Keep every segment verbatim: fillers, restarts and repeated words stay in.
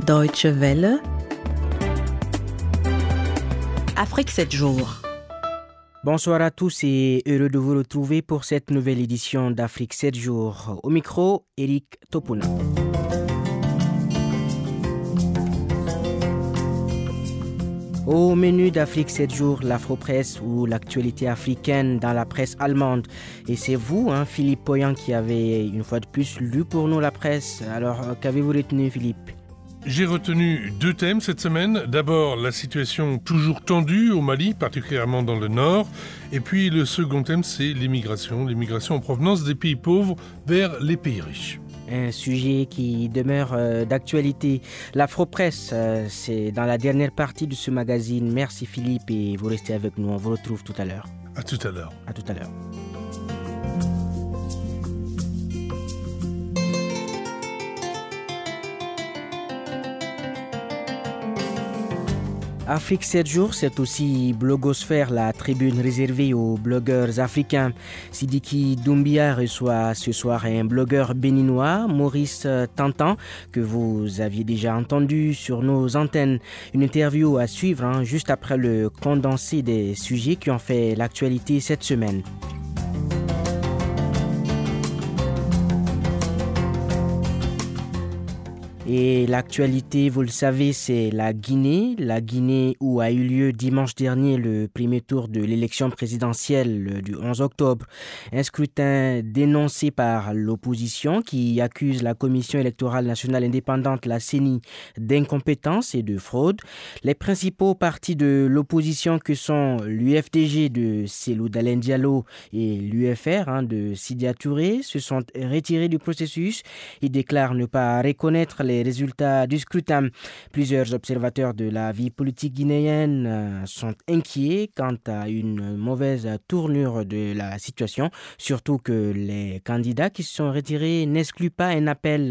Deutsche Welle. Afrique sept jours. Bonsoir à tous et heureux de vous retrouver pour cette nouvelle édition d'Afrique sept jours. Au micro, Eric Topuna. Au menu d'Afrique sept jours, l'Afro-Presse ou l'actualité africaine dans la presse allemande. Et c'est vous, hein, Philippe Poyan, qui avez une fois de plus lu pour nous la presse. Alors, qu'avez-vous retenu, Philippe ? J'ai retenu deux thèmes cette semaine. D'abord, la situation toujours tendue au Mali, particulièrement dans le nord. Et puis, le second thème, c'est l'immigration. L'immigration en provenance des pays pauvres vers les pays riches. Un sujet qui demeure euh, d'actualité. L'Afro-Presse, euh, c'est dans la dernière partie de ce magazine. Merci Philippe et vous restez avec nous. On vous retrouve tout à l'heure. À tout à l'heure. À tout à l'heure. Afrique sept jours, c'est aussi Blogosphère, la tribune réservée aux blogueurs africains. Sidiki Doumbia reçoit ce soir un blogueur béninois, Maurice Tantan, que vous aviez déjà entendu sur nos antennes. Une interview à suivre hein, juste après le condensé des sujets qui ont fait l'actualité cette semaine. Et l'actualité, vous le savez, c'est la Guinée. La Guinée où a eu lieu dimanche dernier le premier tour de l'élection présidentielle du onze octobre. Un scrutin dénoncé par l'opposition qui accuse la Commission électorale nationale indépendante, la C E N I, d'incompétence et de fraude. Les principaux partis de l'opposition que sont l'U F D G de Cellou Dalein Diallo et l'U F R hein, de Sidya Touré se sont retirés du processus. Ils déclarent ne pas reconnaître les résultats du scrutin. Plusieurs observateurs de la vie politique guinéenne sont inquiets quant à une mauvaise tournure de la situation, surtout que les candidats qui se sont retirés n'excluent pas un appel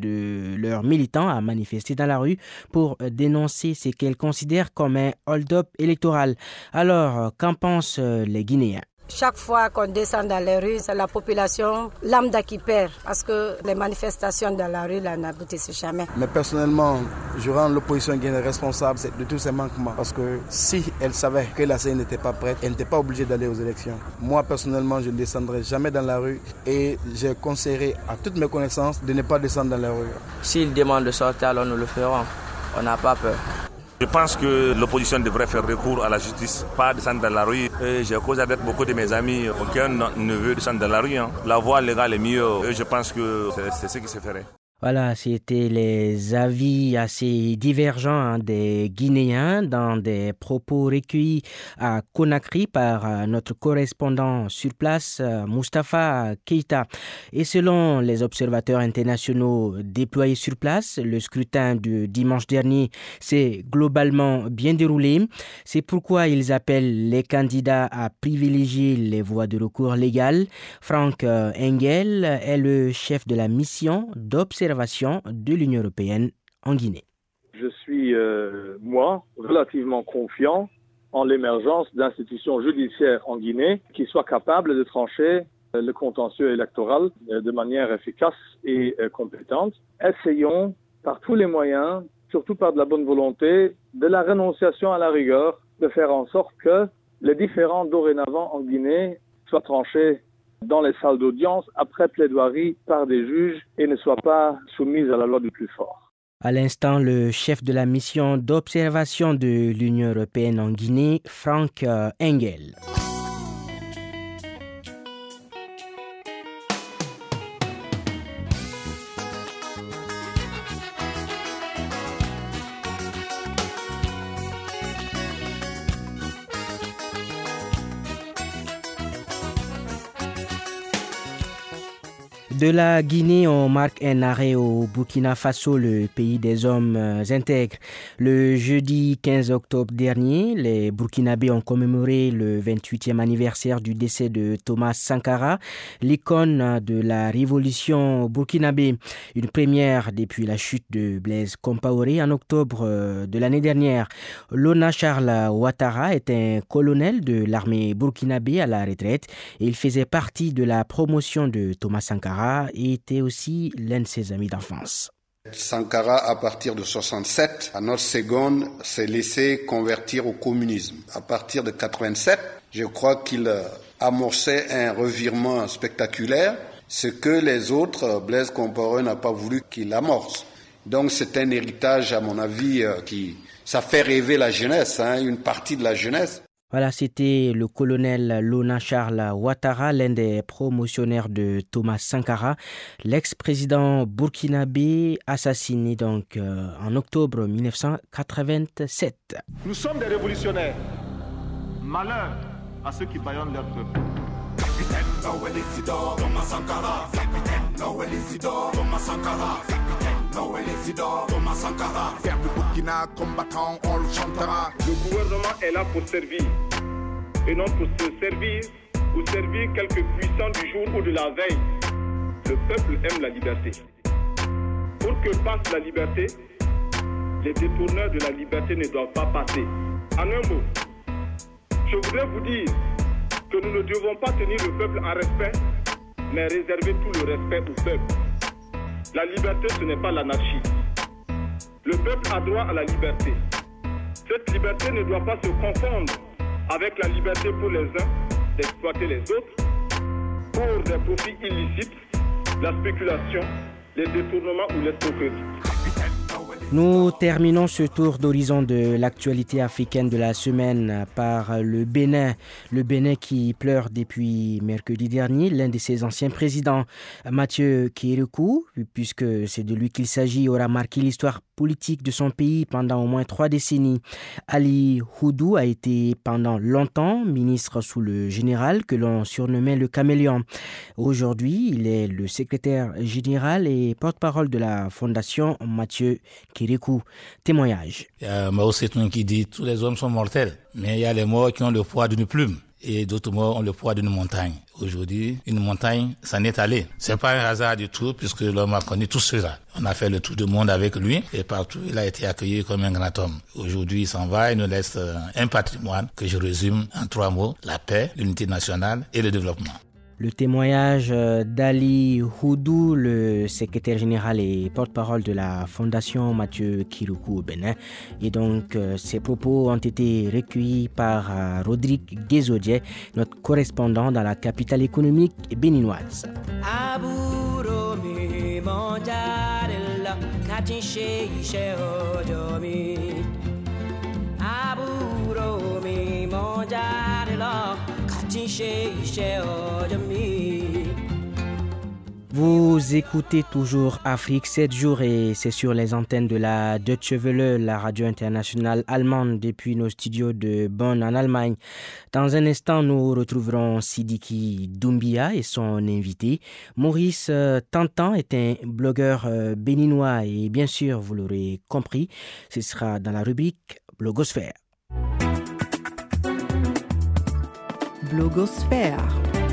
de leurs militants à manifester dans la rue pour dénoncer ce qu'ils considèrent comme un hold-up électoral. Alors, qu'en pensent les Guinéens ? Chaque fois qu'on descend dans les rues, c'est la population lambda qui perd parce que les manifestations dans la rue là, n'aboutissent jamais. Mais personnellement, je rends l'opposition guinéenne responsable de tous ces manquements parce que si elle savait que la C E N I n'était pas prête, elle n'était pas obligée d'aller aux élections. Moi, personnellement, je ne descendrai jamais dans la rue et j'ai conseillé à toutes mes connaissances de ne pas descendre dans la rue. S'ils demandent de sortir, alors nous le ferons. On n'a pas peur. Je pense que l'opposition devrait faire recours à la justice, pas descendre dans la rue. Et j'ai causé avec beaucoup de mes amis, aucun ne veut descendre dans la rue. Hein. La voie légale est mieux et je pense que c'est, c'est ce qui se ferait. Voilà, c'était les avis assez divergents hein, des Guinéens dans des propos recueillis à Conakry par notre correspondant sur place, Moustapha Keïta. Et selon les observateurs internationaux déployés sur place, le scrutin de dimanche dernier s'est globalement bien déroulé. C'est pourquoi ils appellent les candidats à privilégier les voies de recours légales. Frank Engel est le chef de la mission d'observation de l'Union européenne en Guinée. Je suis, euh, moi, relativement confiant en l'émergence d'institutions judiciaires en Guinée qui soient capables de trancher le contentieux électoral de manière efficace et euh, compétente. Essayons par tous les moyens, surtout par de la bonne volonté, de la renonciation à la rigueur, de faire en sorte que les différends dorénavant en Guinée soient tranchés dans les salles d'audience, après plaidoirie par des juges et ne soient pas soumises à la loi du plus fort. À l'instant, le chef de la mission d'observation de l'Union européenne en Guinée, Frank Engel. De la Guinée, on marque un arrêt au Burkina Faso, le pays des hommes intègres. Le jeudi quinze octobre dernier, les Burkinabés ont commémoré le vingt-huitième anniversaire du décès de Thomas Sankara, l'icône de la révolution burkinabé. Une première depuis la chute de Blaise Compaoré en octobre de l'année dernière. Lona Charles Ouattara est un colonel de l'armée burkinabé à la retraite et il faisait partie de la promotion de Thomas Sankara et était aussi l'un de ses amis d'enfance. Sankara, à partir de soixante-sept, à notre seconde, s'est laissé convertir au communisme. À partir de quatre-vingt-sept, je crois qu'il amorçait un revirement spectaculaire, ce que les autres, Blaise Compaoré n'a pas voulu qu'il amorce. Donc c'est un héritage, à mon avis, qui ça fait rêver la jeunesse, hein, une partie de la jeunesse. Voilà, c'était le colonel Lona Charles Ouattara, l'un des promotionnaires de Thomas Sankara, l'ex-président burkinabé assassiné donc euh, en octobre dix-neuf cent quatre-vingt-sept. Nous sommes des révolutionnaires. Malheur à ceux qui bâillonnent leur peuple. Capitaine Noël Isidore, Thomas Sankara. Capitaine Noël Isidore, Thomas Sankara. Capitaine Noël Isidore, Thomas Sankara. Faire du Burkina combattant, on le chantera. Le gouvernement est là pour servir, et non pour se servir ou servir quelques puissants du jour ou de la veille. Le peuple aime la liberté. Pour que passe la liberté, les détourneurs de la liberté ne doivent pas passer. En un mot, je voudrais vous dire que nous ne devons pas tenir le peuple en respect, mais réserver tout le respect au peuple. La liberté, ce n'est pas l'anarchie. Le peuple a droit à la liberté. Cette liberté ne doit pas se confondre avec la liberté pour les uns d'exploiter les autres pour des profits illicites, la spéculation, les détournements ou l'escroquerie. Nous terminons ce tour d'horizon de l'actualité africaine de la semaine par le Bénin. Le Bénin qui pleure depuis mercredi dernier l'un de ses anciens présidents, Mathieu Kérékou, puisque c'est de lui qu'il s'agit, aura marqué l'histoire politique de son pays pendant au moins trois décennies. Ali Houdou a été pendant longtemps ministre sous le général que l'on surnommait le caméléon. Aujourd'hui, il est le secrétaire général et porte-parole de la fondation Mathieu Kérékou. Témoignage. Il y a Mao Tse-tung qui dit tous les hommes sont mortels, mais il y a les morts qui ont le poids d'une plume. Et d'autres morts ont le poids d'une montagne. Aujourd'hui, une montagne s'en est allée. C'est pas un hasard du tout, puisque l'homme a connu tout cela. On a fait le tour du monde avec lui, et partout, il a été accueilli comme un grand homme. Aujourd'hui, il s'en va, il nous laisse un patrimoine que je résume en trois mots: la paix, l'unité nationale et le développement. Le témoignage d'Ali Houdou, le secrétaire général et porte-parole de la fondation Mathieu Kérékou au Bénin. Et donc, ces propos ont été recueillis par Rodrigue Guézodier, notre correspondant dans la capitale économique béninoise. Vous écoutez toujours Afrique sept jours et c'est sur les antennes de la Deutsche Welle, la radio internationale allemande, depuis nos studios de Bonn en Allemagne. Dans un instant, nous retrouverons Sidiki Doumbia et son invité. Maurice Tantan est un blogueur béninois et bien sûr, vous l'aurez compris, ce sera dans la rubrique Blogosphère. Blogosphère.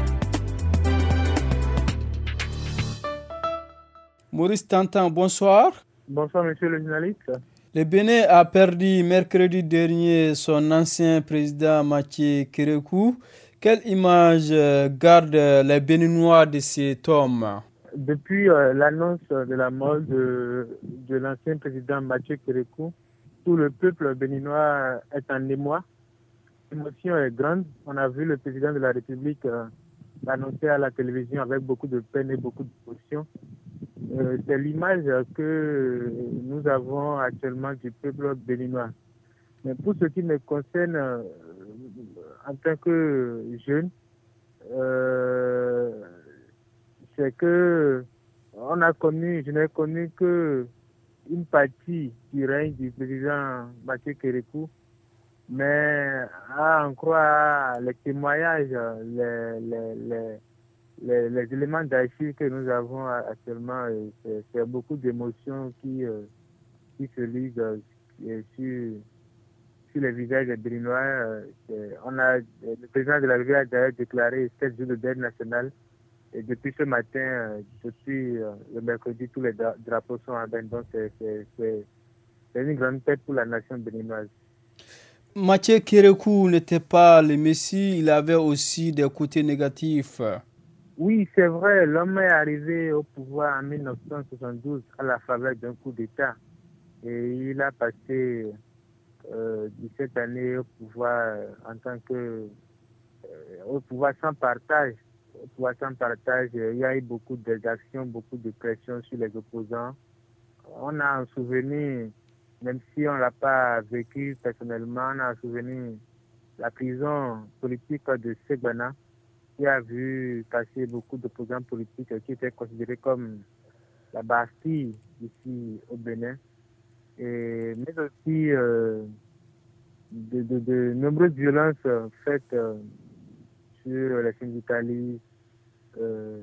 Maurice Tantan, bonsoir. Bonsoir, monsieur le journaliste. Le Bénin a perdu mercredi dernier son ancien président Mathieu Kérékou. Quelle image gardent les Béninois de cet homme? Depuis euh, l'annonce de la mort de, de l'ancien président Mathieu Kérékou, tout le peuple béninois est en émoi. L'émotion est grande. On a vu le président de la République euh, l'annoncer à la télévision avec beaucoup de peine et beaucoup d'émotion. Euh, c'est l'image que nous avons actuellement du peuple béninois. Mais pour ce qui me concerne, euh, en tant que jeune, euh, c'est que on a connu, je n'ai connu que une partie du règne du président Mathieu Kérékou, mais à en croire les témoignages, les, les, les, les, les éléments d'archives que nous avons actuellement, c'est, c'est beaucoup d'émotions qui, euh, qui se lisent euh, sur, sur les visages des Béninois. Euh, on a, le président de la République a d'ailleurs déclaré sept jours de deuil national. Et depuis ce matin, euh, depuis euh, le mercredi, tous les dra- drapeaux sont en berne. Donc c'est, c'est, c'est, c'est une grande fête pour la nation béninoise. Mathieu Kérékou n'était pas le Messie, il avait aussi des côtés négatifs. Oui, c'est vrai, l'homme est arrivé au pouvoir en mille neuf cent soixante-douze à la faveur d'un coup d'État. Et il a passé euh, dix-sept années au pouvoir euh, en tant que... Euh, au pouvoir sans partage. Au pouvoir sans partage, euh, il y a eu beaucoup d'exactions, beaucoup de pressions sur les opposants. On a un souvenir, même si on ne l'a pas vécu personnellement, on a un souvenir la prison politique de Ségbana, qui a vu passer beaucoup d'opposants politiques qui étaient considérés comme la Bastille ici au Bénin. Et, mais aussi euh, de, de, de nombreuses violences faites euh, sur les syndicalistes, euh,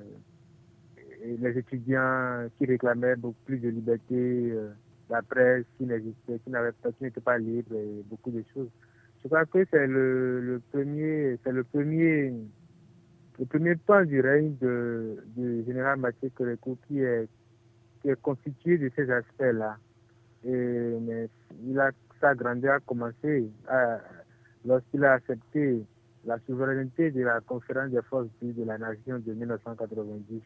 et les étudiants qui réclamaient beaucoup plus de liberté, euh, la presse qui n'existait, qui n'avait pas, qui n'était pas libre, et beaucoup de choses. Je crois que c'est le, le premier, c'est le premier, le premier pas du règne de, du général Mathieu Kérékou qui est, qui est constitué de ces aspects-là. Et mais il a, sa grandeur a commencé à, lorsqu'il a accepté la souveraineté de la conférence des forces de la nation de mille neuf cent quatre-vingt-dix,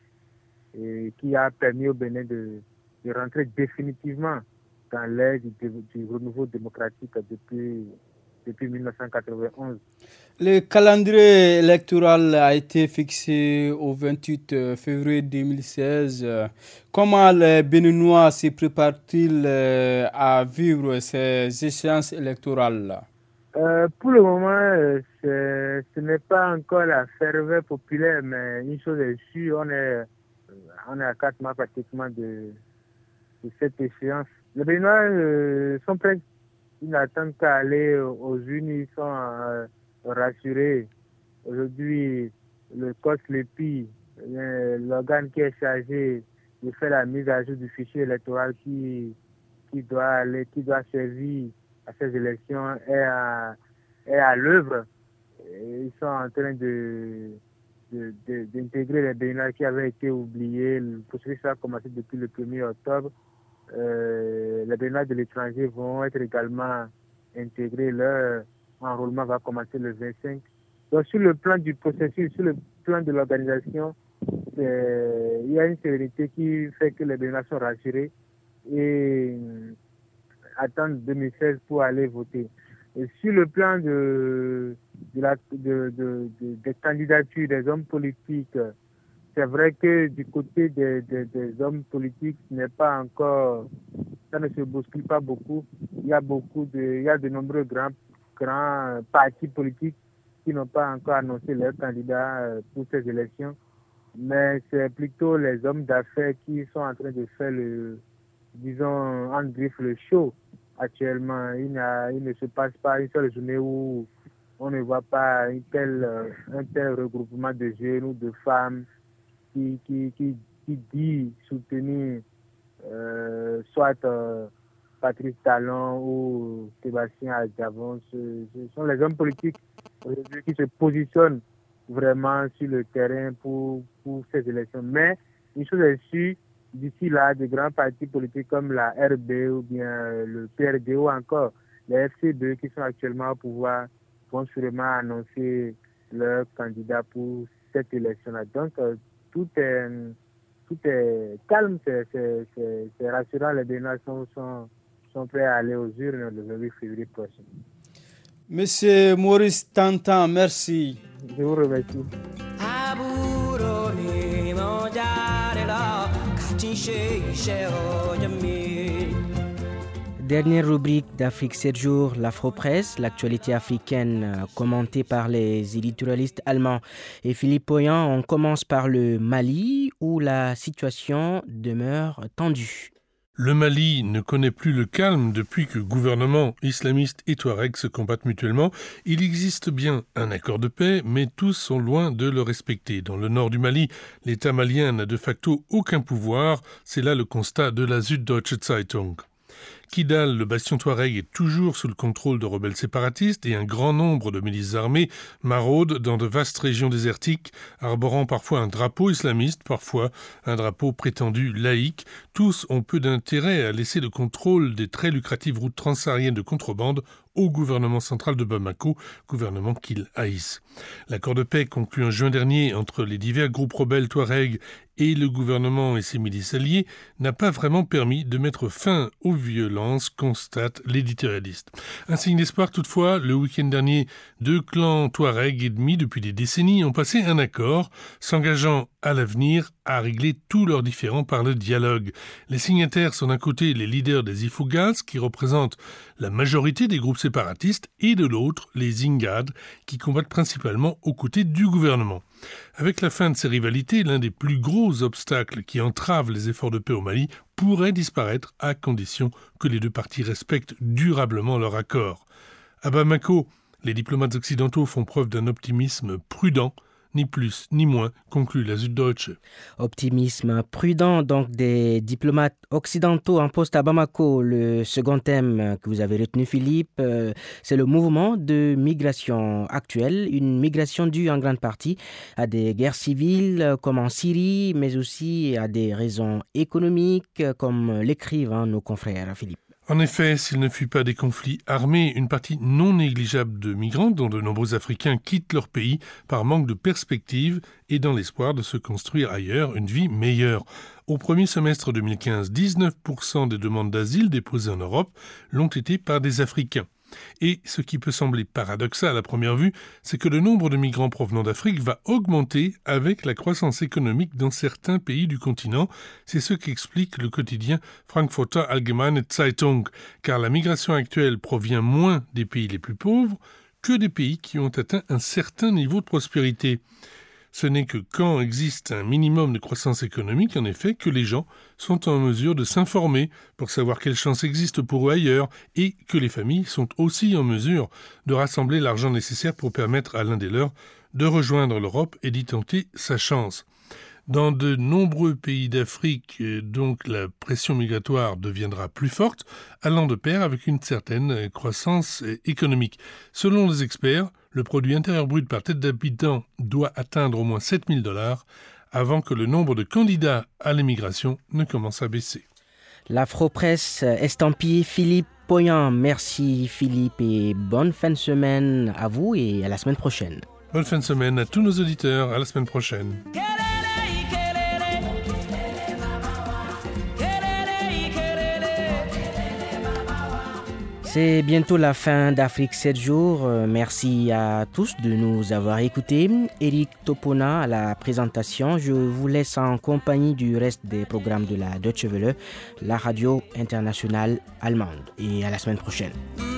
et qui a permis au Bénin de, de rentrer définitivement dans l'ère du, du renouveau démocratique depuis, depuis mille neuf cent quatre-vingt-onze. Le calendrier électoral a été fixé au vingt-huit février deux mille seize. Comment les Béninois se préparent-ils à vivre ces échéances électorales? Euh, pour le moment, euh, ce n'est pas encore la ferveur populaire, mais une chose est sûre, on est, on est à quatre mois pratiquement de, de cette échéance. Les Béninois euh, sont prêts, ils n'attendent qu'à aller aux urnes, ils sont euh, rassurés. Aujourd'hui, le C O S Lépi, l'organe qui est chargé de faire la mise à jour du fichier électoral qui, qui doit aller, qui doit servir à ces élections est à, est à l'œuvre. Ils sont en train de, de, de, d'intégrer les Béninois qui avaient été oubliés. Le processus a commencé depuis le premier octobre. Euh, les Béninois de l'étranger vont être également intégrés. Leur enrôlement va commencer le vingt-cinq. Donc sur le plan du processus, sur le plan de l'organisation, il y a une sérénité qui fait que les Béninois sont rassurés et attendent deux mille seize pour aller voter. Et sur le plan de, de la, de, de, de, des candidatures des hommes politiques, c'est vrai que du côté des, des, des hommes politiques, ce n'est pas encore, ça ne se bouscule pas beaucoup. Il y a beaucoup de, il y a de nombreux grands, grands partis politiques qui n'ont pas encore annoncé leurs candidats pour ces élections. Mais c'est plutôt les hommes d'affaires qui sont en train de faire le, disons, en griffe le show actuellement. Il, il ne se passe pas une seule journée où on ne voit pas un tel, un tel regroupement de jeunes ou de femmes qui, qui, qui, qui dit soutenir euh, soit euh, Patrice Talon ou Sébastien Adjavon. Ce, ce sont les hommes politiques aujourd'hui qui se positionnent vraiment sur le terrain pour, pour ces élections. Mais une chose est sûre, d'ici là, des grands partis politiques comme la R B ou bien le P R D ou encore les F C deux qui sont actuellement au pouvoir vont sûrement annoncer leurs candidats pour cette élection-là. Donc, euh, tout, est, tout est calme, c'est, c'est, c'est, c'est rassurant. Les Béninois sont, sont, sont prêts à aller aux urnes le vingt-huit février prochain. Monsieur Maurice Tantan, merci. Je vous remercie. Dernière rubrique d'Afrique sept jours, l'Afro-Presse, l'actualité africaine commentée par les éditorialistes allemands et Philippe Poyan. On commence par le Mali où la situation demeure tendue. Le Mali ne connaît plus le calme depuis que gouvernements islamistes et Touaregs se combattent mutuellement. Il existe bien un accord de paix, mais tous sont loin de le respecter. Dans le nord du Mali, l'État malien n'a de facto aucun pouvoir. C'est là le constat de la Süddeutsche Zeitung. Kidal, le bastion Touareg, est toujours sous le contrôle de rebelles séparatistes et un grand nombre de milices armées maraudent dans de vastes régions désertiques, arborant parfois un drapeau islamiste, parfois un drapeau prétendu laïque. Tous ont peu d'intérêt à laisser le contrôle des très lucratives routes transsahariennes de contrebande au gouvernement central de Bamako, gouvernement qu'ils haïssent. L'accord de paix conclu en juin dernier entre les divers groupes rebelles Touareg et le gouvernement et ses milices alliées n'a pas vraiment permis de mettre fin aux violences, constate l'éditorialiste. Un signe d'espoir toutefois, le week-end dernier, deux clans Touareg ennemis depuis des décennies ont passé un accord, s'engageant à l'avenir à régler tous leurs différends par le dialogue. Les signataires sont d'un côté les leaders des Ifougas, qui représentent la majorité des groupes séparatistes, et de l'autre les Ingad, qui combattent principalement aux côtés du gouvernement. Avec la fin de ces rivalités, l'un des plus gros obstacles qui entravent les efforts de paix au Mali pourrait disparaître à condition que les deux parties respectent durablement leur accord. À Bamako, les diplomates occidentaux font preuve d'un optimisme prudent, ni plus ni moins, conclut la Süddeutsche. Optimisme prudent donc des diplomates occidentaux en poste à Bamako. Le second thème que vous avez retenu, Philippe, euh, c'est le mouvement de migration actuel, une migration due en grande partie à des guerres civiles comme en Syrie, mais aussi à des raisons économiques comme l'écrivent hein, nos confrères, Philippe. En effet, s'il ne fut pas des conflits armés, une partie non négligeable de migrants, dont de nombreux Africains, quittent leur pays par manque de perspective et dans l'espoir de se construire ailleurs une vie meilleure. Au premier semestre deux mille quinze, dix-neuf pour cent des demandes d'asile déposées en Europe l'ont été par des Africains. Et ce qui peut sembler paradoxal à première vue, c'est que le nombre de migrants provenant d'Afrique va augmenter avec la croissance économique dans certains pays du continent. C'est ce qu'explique le quotidien Frankfurter Allgemeine Zeitung, car la migration actuelle provient moins des pays les plus pauvres que des pays qui ont atteint un certain niveau de prospérité. Ce n'est que quand existe un minimum de croissance économique, en effet, que les gens sont en mesure de s'informer pour savoir quelles chances existent pour eux ailleurs et que les familles sont aussi en mesure de rassembler l'argent nécessaire pour permettre à l'un des leurs de rejoindre l'Europe et d'y tenter sa chance. Dans de nombreux pays d'Afrique, donc, la pression migratoire deviendra plus forte, allant de pair avec une certaine croissance économique. Selon les experts, le produit intérieur brut par tête d'habitant doit atteindre au moins sept mille dollars avant que le nombre de candidats à l'immigration ne commence à baisser. L'Afro-Presse estampillée Philippe Poyen. Merci Philippe et bonne fin de semaine à vous et à la semaine prochaine. Bonne fin de semaine à tous nos auditeurs, à la semaine prochaine. C'est bientôt la fin d'Afrique sept jours. Merci à tous de nous avoir écoutés. Eric Topona à la présentation. Je vous laisse en compagnie du reste des programmes de la Deutsche Welle, la radio internationale allemande. Et à la semaine prochaine.